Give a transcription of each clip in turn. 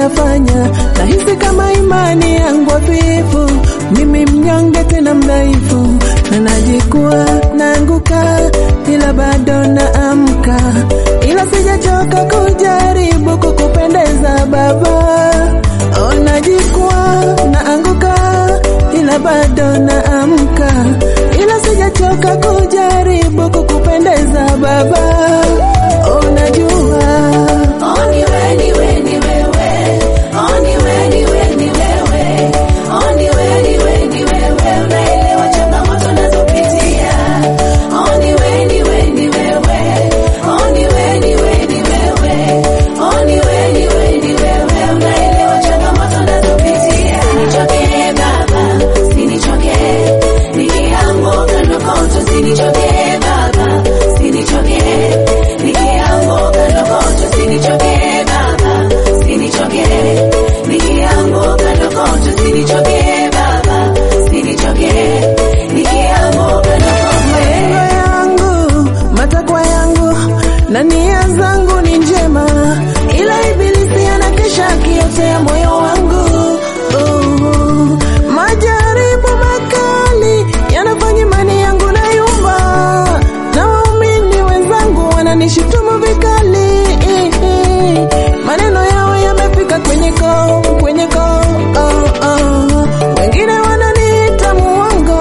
unafanya, nahisi kama imani yangu hafifu. Mimi mnyonge tena mdhaifu, na najikuwa naanguka, ila bado naamka, ila sijachoka kujaribu kukupendeza Baba. Oh, najikuwa naanguka, ila bado naamka, ila sijachoka kujaribu kukupendeza Baba. Oh, najua na nia zangu ni njema, ila ibilisi anakesha akiotea moyo wangu. Majaribu makali yanafanya imani yangu na yumba, na waumini wenzangu wananishutumu vikali. Maneno yao yamefika kwenye koo, wengine wananiita muongo.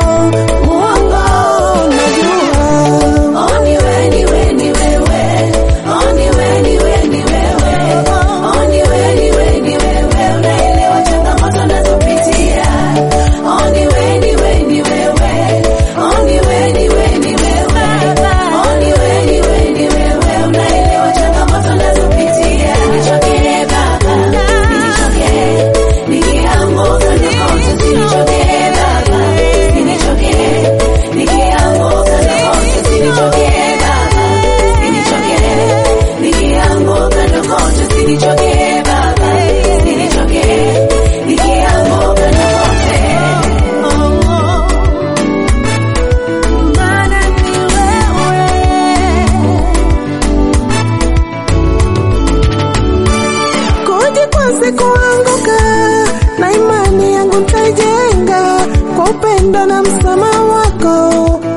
Sikuanguka, na imani yangu nitaijenga kwa upendo na msamaha wako.